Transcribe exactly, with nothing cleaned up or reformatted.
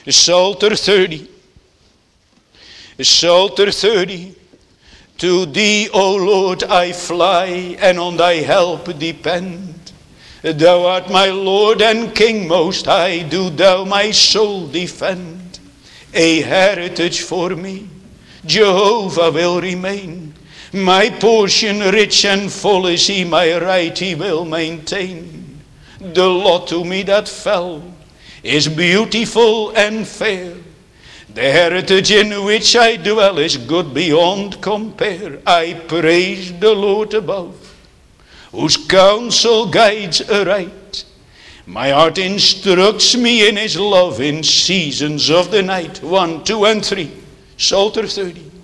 Psalter thirty. Psalter thirty. To thee, O Lord, I fly, and on thy help depend. Thou art my Lord and King most high, do thou my soul defend. A heritage for me, Jehovah will remain. My portion rich and full is he, my right he will maintain. The lot to me that fell is beautiful and fair. The heritage in which I dwell is good beyond compare. I praise the Lord above, whose counsel guides aright. My heart instructs me in his love in seasons of the night. One, two, and three. Psalter thirty.